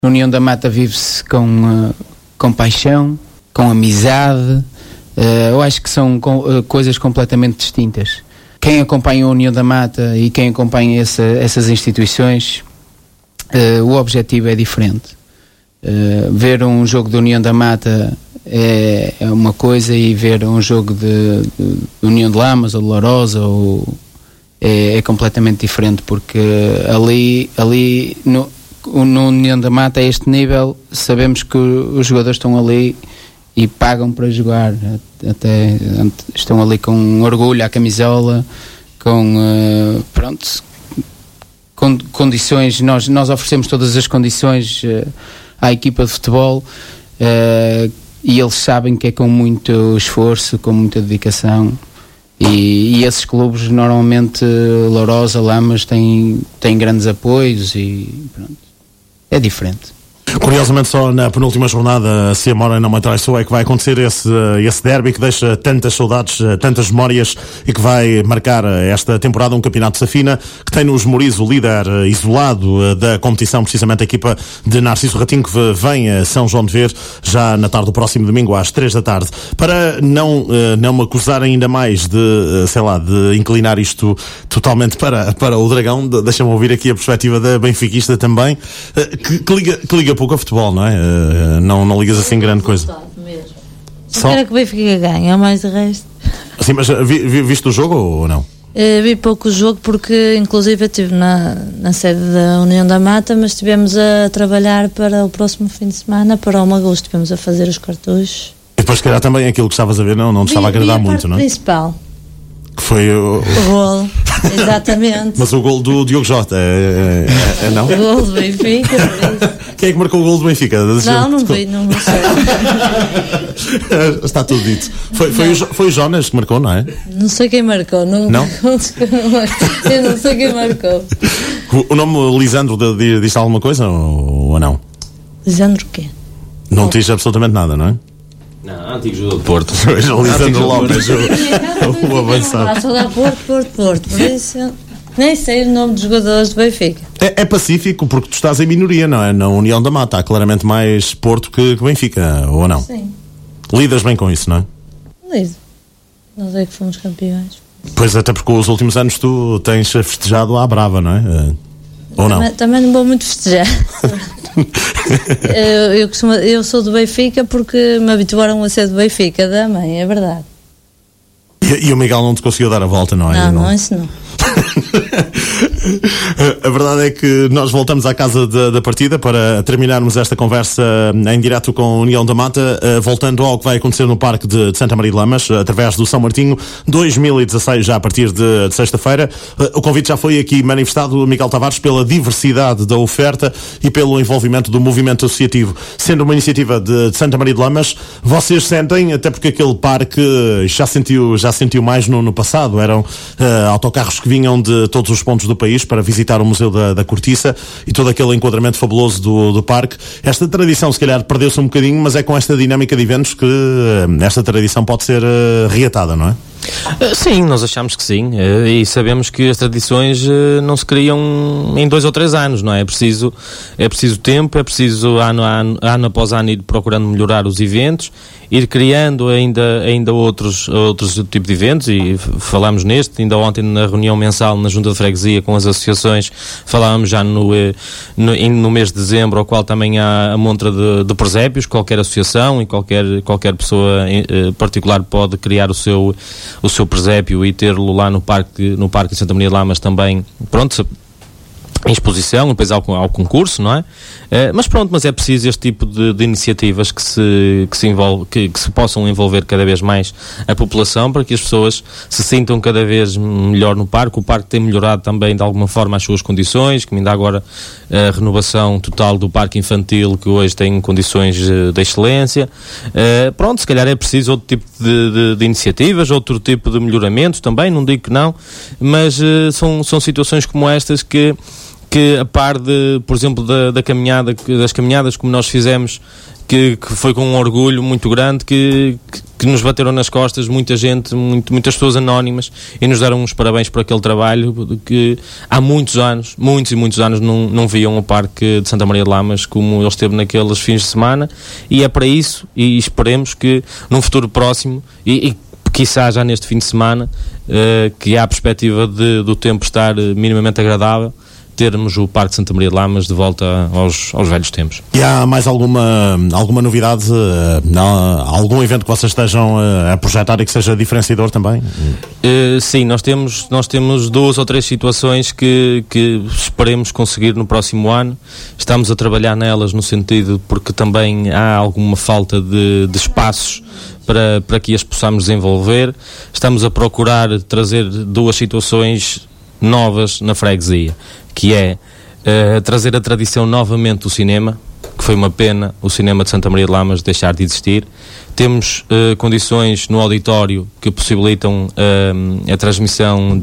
No União da Mata vive-se com paixão, com amizade. Eu acho que são coisas completamente distintas. Quem acompanha a União da Mata e quem acompanha essas instituições, o objetivo é diferente. Ver um jogo da União da Mata é uma coisa, e ver um jogo de União de Lamas ou de Lourosa é completamente diferente, porque ali no União da Mata, a este nível, sabemos que os jogadores estão ali e pagam para jogar, até estão ali com orgulho à camisola, com condições. Nós oferecemos todas as condições à equipa de futebol, e eles sabem que é com muito esforço, com muita dedicação, e esses clubes normalmente, Lourosa, Lamas, têm grandes apoios, e pronto, é diferente. Curiosamente, só na penúltima jornada, se a memória não me traiçoou, é que vai acontecer esse derby que deixa tantas saudades, tantas memórias, e que vai marcar esta temporada um campeonato de Safina, que tem no Esmoriz o líder isolado da competição, precisamente a equipa de Narciso Ratinho, que vem a São João de Ver já na tarde do próximo domingo às 3 da tarde. Para não me acusar ainda mais de inclinar isto totalmente para o Dragão, deixa-me ouvir aqui a perspectiva da benfiquista também, que liga pouco a futebol, não é? Não ligas assim grande coisa. Só quero que o Benfica ganhe, é mais de resto. Sim, mas viste o jogo ou não? Vi pouco o jogo, porque inclusive eu estive na sede da União da Mata, mas estivemos a trabalhar para o próximo fim de semana, para o Magosto, estivemos a fazer os cartuchos. E depois, se calhar, também aquilo que estavas a ver não te estava a agradar muito, não é? Principal. Que foi o gol, exatamente. Mas o gol do Diogo Jota é não? O gol do Benfica, por isso. Quem é que marcou o gol do Benfica? Não vi, não sei. Está tudo dito. Foi o Jonas que marcou, não é? Não sei quem marcou. Não? Eu não sei quem marcou. O nome Lisandro diz alguma coisa ou não? Lisandro o quê? Não te diz absolutamente nada, não é? Não, antigo jogador de Porto. O Lisandro Lopes, o avançado. Só dá Porto. Por isso, nem sei o nome dos jogadores do Benfica. É pacífico, porque tu estás em minoria, não é? Na União da Mata há claramente mais Porto que Benfica, ou não? Sim. Lidas bem com isso, não é? Lido. Nós é que fomos campeões. Pois, até porque os últimos anos tu tens festejado à brava, não é? Ou não? Também não vou muito festejar. Eu sou do Benfica porque me habituaram a ser do Benfica, da mãe, é verdade. E o Miguel não te conseguiu dar a volta, não é? Não, isso não. A verdade é que nós voltamos à casa da partida para terminarmos esta conversa em direto com a União da Mata, voltando ao que vai acontecer no Parque de Santa Maria de Lamas, através do São Martinho 2016, já a partir de sexta-feira. O convite já foi aqui manifestado, Miguel Tavares, pela diversidade da oferta e pelo envolvimento do movimento associativo. Sendo uma iniciativa de Santa Maria de Lamas, vocês sentem, até porque aquele parque já sentiu mais no passado, eram autocarros que vinham de todos os pontos do país para visitar o Museu da Cortiça e todo aquele enquadramento fabuloso do parque. Esta tradição se calhar perdeu-se um bocadinho, mas é com esta dinâmica de eventos que esta tradição pode ser reatada, não é? Sim, nós achamos que sim, e sabemos que as tradições não se criam em 2 ou 3 anos, não é? É preciso tempo, é preciso ano após ano ir procurando melhorar os eventos, ir criando ainda outros tipos de eventos, e falámos neste, ainda ontem na reunião mensal na Junta de Freguesia com as associações, falávamos já no mês de dezembro, ao qual também há a montra de presépios. Qualquer associação e qualquer pessoa particular pode criar o seu presépio e ter-lo lá no Parque de Santa Maria de Lamas também, pronto, em exposição, depois ao concurso, não é? Mas é preciso este tipo de iniciativas que se possam envolver cada vez mais a população, para que as pessoas se sintam cada vez melhor no parque. O parque tem melhorado também de alguma forma as suas condições, que ainda agora a renovação total do parque infantil, que hoje tem condições de excelência. Se calhar é preciso outro tipo de iniciativas, outro tipo de melhoramentos também, não digo que não, mas são situações como estas que que a par de, por exemplo, das caminhadas como nós fizemos, que foi com um orgulho muito grande, que nos bateram nas costas muita gente, muitas pessoas anónimas, e nos deram uns parabéns por aquele trabalho que há muitos e muitos anos não viam o Parque de Santa Maria de Lamas como ele esteve naqueles fins de semana, e é para isso, e esperemos que num futuro próximo, e quiçá já neste fim de semana, que há a perspectiva do tempo estar minimamente agradável, termos o Parque de Santa Maria de Lamas de volta aos velhos tempos. E há mais alguma novidade, algum evento que vocês estejam a projetar e que seja diferenciador também? Sim, nós temos 2 ou 3 situações que esperemos conseguir no próximo ano. Estamos a trabalhar nelas no sentido porque também há alguma falta de espaços para que as possamos desenvolver. Estamos a procurar trazer 2 situações novas na freguesia, que é trazer a tradição novamente do cinema, que foi uma pena o cinema de Santa Maria de Lamas deixar de existir. Temos condições no auditório que possibilitam a transmissão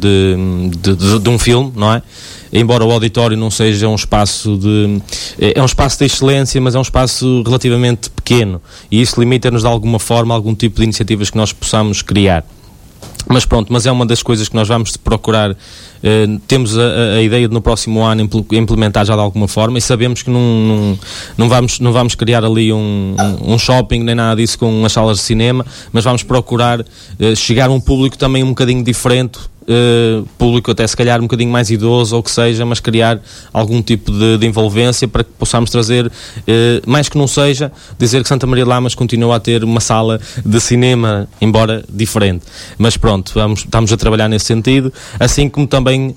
de um filme, não é? Embora o auditório não seja um espaço é um espaço de excelência, mas é um espaço relativamente pequeno, e isso limita-nos de alguma forma algum tipo de iniciativas que nós possamos criar. Mas pronto, mas é uma das coisas que nós vamos procurar. Temos a ideia de no próximo ano implementar já de alguma forma, e sabemos que não vamos criar ali um shopping nem nada disso com as salas de cinema, mas vamos procurar chegar a um público também um bocadinho diferente, público até se calhar um bocadinho mais idoso ou que seja, mas criar algum tipo de envolvência para que possamos trazer, mais que não seja, dizer que Santa Maria de Lamas continua a ter uma sala de cinema, embora diferente. Mas pronto, estamos a trabalhar nesse sentido, assim como também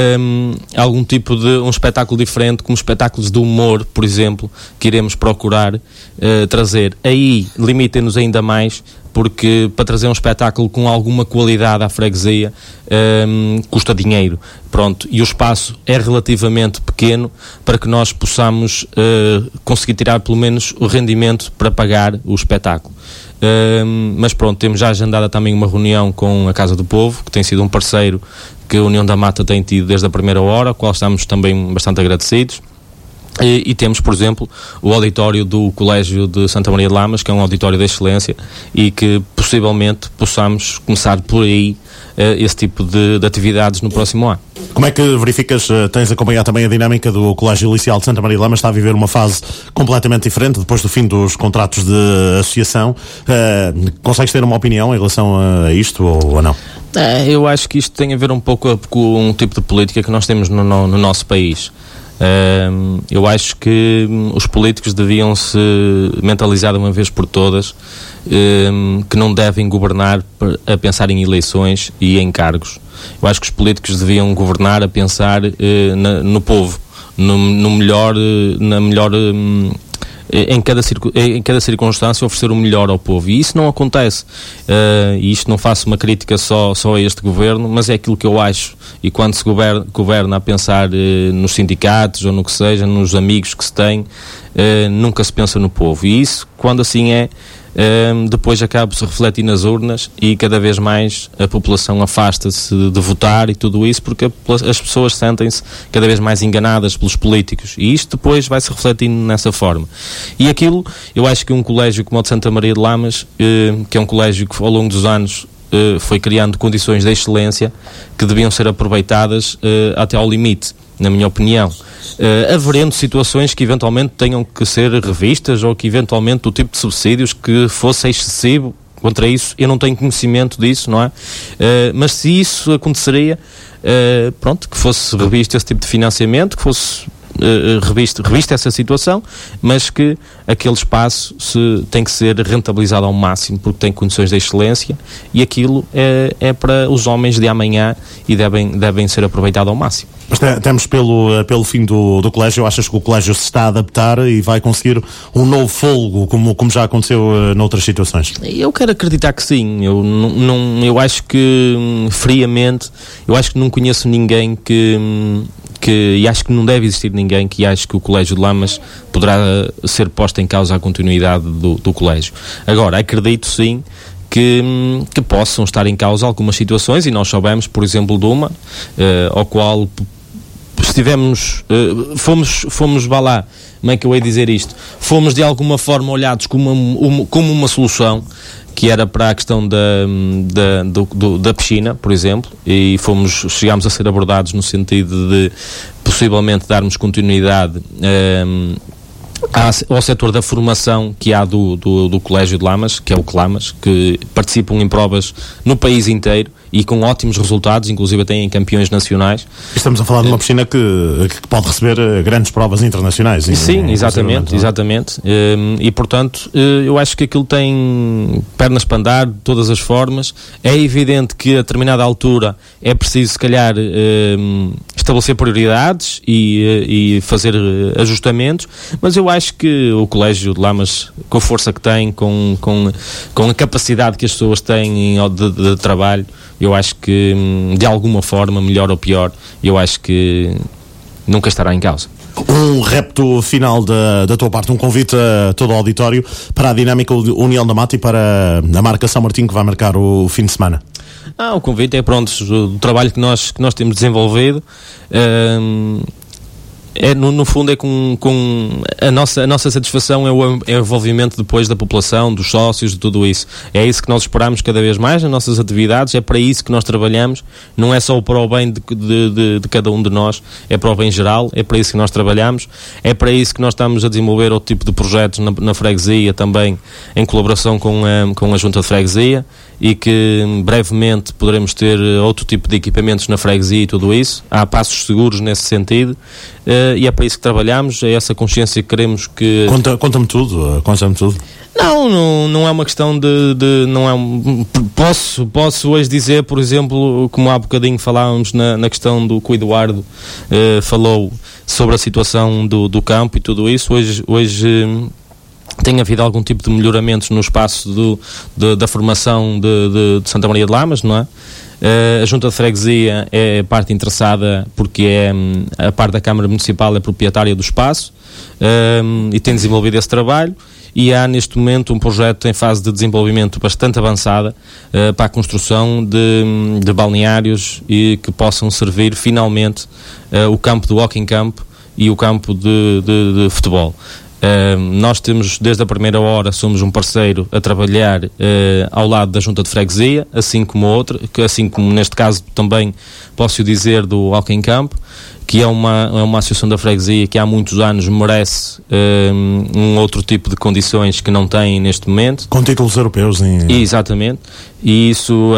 algum tipo de um espetáculo diferente, como espetáculos de humor, por exemplo, que iremos procurar trazer. Aí limitem-nos ainda mais, porque para trazer um espetáculo com alguma qualidade à freguesia custa dinheiro, pronto, e o espaço é relativamente pequeno para que nós possamos conseguir tirar pelo menos o rendimento para pagar o espetáculo. Mas pronto, temos já agendada também uma reunião com a Casa do Povo, que tem sido um parceiro que a União da Mata tem tido desde a primeira hora, ao qual estamos também bastante agradecidos. E temos, por exemplo, o auditório do Colégio de Santa Maria de Lamas, que é um auditório de excelência, e que possivelmente possamos começar por aí esse tipo de atividades no próximo ano. Como é que verificas, tens acompanhado também a dinâmica do Colégio Liceal de Santa Maria de Lamas, está a viver uma fase completamente diferente depois do fim dos contratos de associação. Consegues ter uma opinião em relação a isto ou não? Eu acho que isto tem a ver um pouco com um tipo de política que nós temos no nosso país. Eu acho que os políticos deviam se mentalizar de uma vez por todas que não devem governar a pensar em eleições e em cargos. Eu acho que os políticos deviam governar a pensar no povo, no melhor, na melhor, em cada circunstância oferecer o melhor ao povo, e isso não acontece, e isto não faço uma crítica só a este governo, mas é aquilo que eu acho, e quando se governa a pensar nos sindicatos ou no que seja, nos amigos que se tem, nunca se pensa no povo, e isso, quando assim é, depois acaba-se refletir nas urnas e cada vez mais a população afasta-se de votar e tudo isso, porque as pessoas sentem-se cada vez mais enganadas pelos políticos, e isto depois vai-se refletindo nessa forma. E aquilo, eu acho que um colégio como o de Santa Maria de Lamas, que é um colégio que ao longo dos anos foi criando condições de excelência que deviam ser aproveitadas até ao limite, na minha opinião. Havendo situações que eventualmente tenham que ser revistas, ou que eventualmente o tipo de subsídios que fosse excessivo, contra isso eu não tenho conhecimento disso, não é? Mas se isso aconteceria, pronto, que fosse revisto esse tipo de financiamento, que fosse revista essa situação, mas que aquele espaço tem que ser rentabilizado ao máximo, porque tem condições de excelência, e aquilo é para os homens de amanhã e devem ser aproveitados ao máximo. Mas temos pelo fim do colégio, achas que o colégio se está a adaptar e vai conseguir um novo fôlego, como já aconteceu noutras situações? Eu quero acreditar que sim. Eu acho que, friamente, eu acho que não conheço ninguém e acho que não deve existir ninguém que ache que o Colégio de Lamas poderá ser posto em causa a continuidade do colégio. Agora, acredito sim que possam estar em causa algumas situações, e nós soubemos, por exemplo, de uma ao qual estivemos, fomos, vá lá, como é que eu ia dizer isto? Fomos de alguma forma olhados como uma solução, que era para a questão da piscina, por exemplo, e chegámos a ser abordados no sentido de possivelmente darmos continuidade ao setor da formação que há do Colégio de Lamas, que é o CLAMAS, que participam em provas no país inteiro e com ótimos resultados, inclusive têm campeões nacionais. Estamos a falar de uma piscina que pode receber grandes provas internacionais. Sim, exatamente. E portanto, eu acho que aquilo tem pernas para andar de todas as formas. É evidente que a determinada altura é preciso, se calhar, estabelecer prioridades e fazer ajustamentos, mas eu acho que o Colégio de Lamas, com a força que tem, com a capacidade que as pessoas têm de trabalho, eu acho que, de alguma forma, melhor ou pior, eu acho que nunca estará em causa. Um repto final da tua parte, um convite a todo o auditório para a dinâmica União da Mata e para a marca São Martinho, que vai marcar o fim de semana. O convite é, do trabalho que nós temos desenvolvido. No fundo é com a nossa satisfação é o envolvimento depois da população, dos sócios, de tudo isso. É isso que nós esperamos cada vez mais nas nossas atividades, é para isso que nós trabalhamos, não é só para o bem de cada um de nós, é para o bem geral, é para isso que nós trabalhamos, é para isso que nós estamos a desenvolver outro tipo de projetos na freguesia, também em colaboração com a Junta de Freguesia, e que brevemente poderemos ter outro tipo de equipamentos na freguesia e tudo isso. Há passos seguros nesse sentido, e é para isso que trabalhamos, é essa consciência que queremos que... Conta-me tudo. Não é uma questão posso hoje dizer, por exemplo, como há bocadinho falávamos na questão do que o Eduardo falou sobre a situação do campo e tudo isso. Hoje tem havido algum tipo de melhoramentos no espaço da formação de Santa Maria de Lamas, não é? A Junta de Freguesia é a parte interessada porque a parte da Câmara Municipal é proprietária do espaço, e tem desenvolvido esse trabalho, e há neste momento um projeto em fase de desenvolvimento bastante avançada para a construção de balneários e que possam servir finalmente o campo do walking camp e o campo de futebol. Nós temos, desde a primeira hora, somos um parceiro a trabalhar ao lado da Junta de Freguesia, assim como neste caso também posso dizer do Walking Camp, que é uma associação da freguesia que há muitos anos merece um outro tipo de condições que não tem neste momento. Com títulos europeus. Exatamente. E isso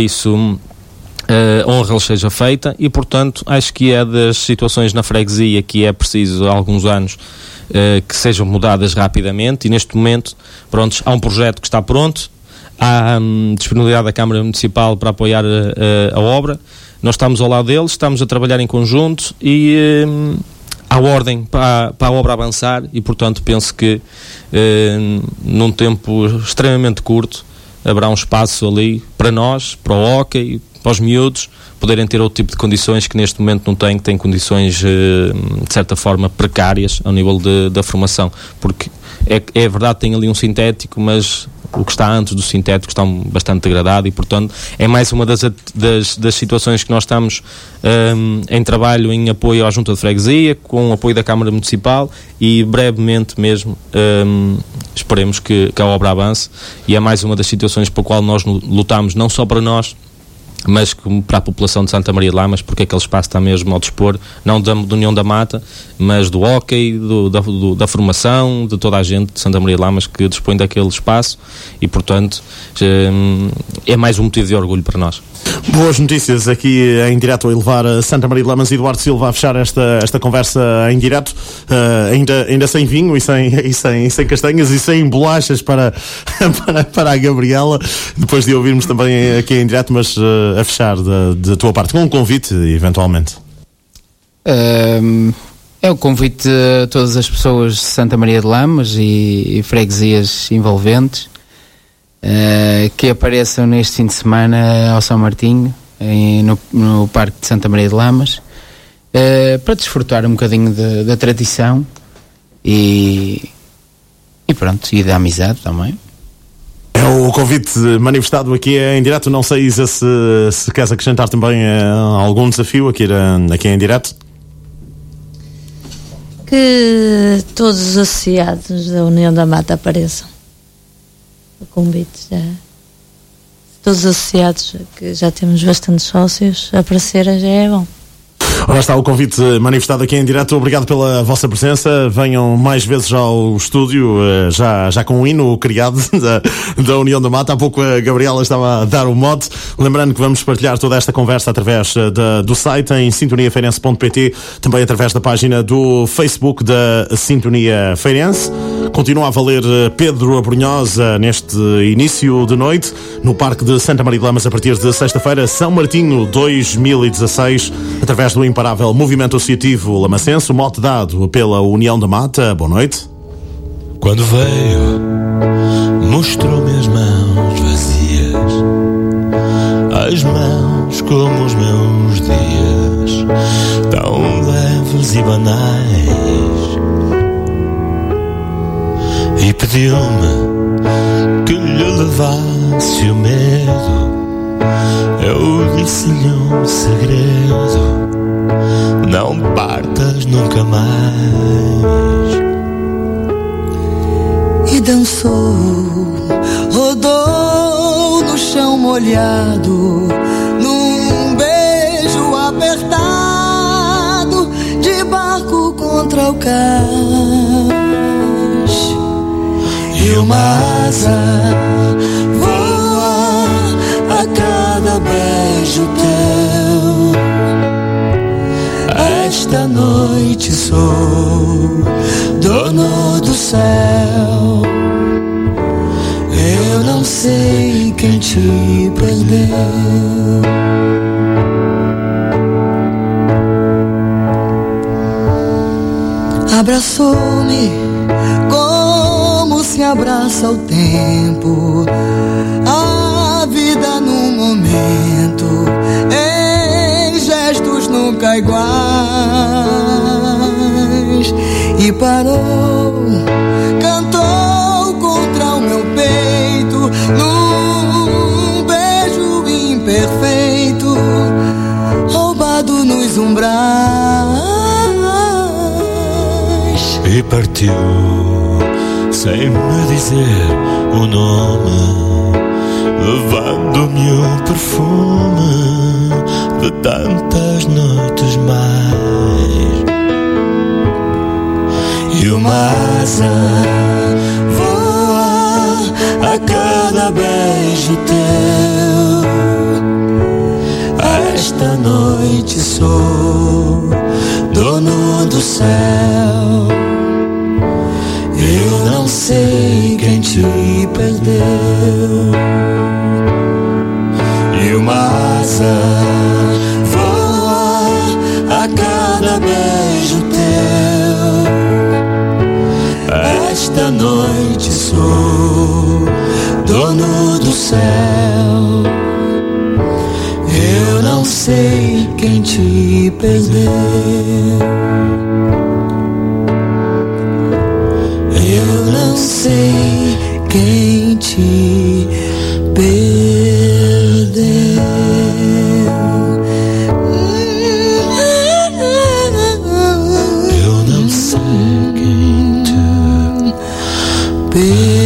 honra lhe seja feita, e portanto acho que é das situações na freguesia que é preciso há alguns anos que sejam mudadas rapidamente, e neste momento há um projeto que está pronto, há disponibilidade da Câmara Municipal para apoiar a obra, nós estamos ao lado deles, estamos a trabalhar em conjunto e há ordem para a obra avançar, e portanto penso que num tempo extremamente curto haverá um espaço ali para nós, para o hóquei, para os miúdos poderem ter outro tipo de condições que neste momento não têm, que têm condições de certa forma precárias ao nível da formação, porque é verdade que tem ali um sintético, mas o que está antes do sintético está bastante degradado, e portanto é mais uma das situações que nós estamos em trabalho, em apoio à Junta de Freguesia, com o apoio da Câmara Municipal, e brevemente mesmo esperemos que a obra avance, e é mais uma das situações para a qual nós lutamos, não só para nós, mas para a população de Santa Maria de Lamas, porque aquele espaço está mesmo ao dispor, não da União da Mata, mas do hóquei, da formação, de toda a gente de Santa Maria de Lamas que dispõe daquele espaço, e portanto é mais um motivo de orgulho para nós. Boas notícias aqui em direto a elevar a Santa Maria de Lamas. Eduardo Silva a fechar esta conversa em direto, ainda sem vinho e sem castanhas e sem bolachas para a Gabriela, depois de ouvirmos também aqui em direto, mas a fechar da tua parte, com um convite eventualmente. É o convite a todas as pessoas de Santa Maria de Lamas e freguesias envolventes, que apareçam neste fim de semana ao São Martinho, no Parque de Santa Maria de Lamas, para desfrutar um bocadinho da tradição e pronto, e da amizade também. É o convite manifestado aqui em direto. Não sei se queres acrescentar também algum desafio aqui em direto. Que todos os associados da União da Mata apareçam. O convite já. Todos os associados, que já temos bastantes sócios, aparecerem já é bom. Ora está o convite manifestado aqui em direto. Obrigado pela vossa presença. Venham mais vezes ao estúdio, já com o hino criado da União da Mata. Há pouco a Gabriela estava a dar o mote. Lembrando que vamos partilhar toda esta conversa através do site em sintoniafeirense.pt, também através da página do Facebook da Sintonia Feirense. Continua a valer Pedro Abrunhosa neste início de noite no Parque de Santa Maria de Lamas a partir de sexta-feira. São Martinho 2016, através do imparável movimento associativo lamacense, o mote dado pela União da Mata. Boa noite. Quando veio, mostrou-me as mãos vazias, as mãos como os meus dias, tão leves e banais, e pediu-me que lhe levasse o medo. Eu disse-lhe um segredo: não partas nunca mais. E dançou, rodou no chão molhado, num beijo apertado, de barco contra o cais. E uma asa voa a cada beijo teu. Esta noite sou dono do céu. Eu não sei quem te perdeu. Abraçou-me como se abraça o tempo, a vida num momento, em gestos nunca iguais. E parou, cantou contra o meu peito, num beijo imperfeito, roubado nos umbrais. E partiu sem me dizer o nome, levando-me o perfume de tantas noites mais. E uma asa voa a cada beijo teu. Esta noite sou dono do céu. Eu não sei quem te perdeu. E uma asa voa a cada beijo teu. Esta noite sou dono do céu. Eu não sei quem te perdeu. Eu não sei quem te perdeu. Eu não sei quem te perdeu.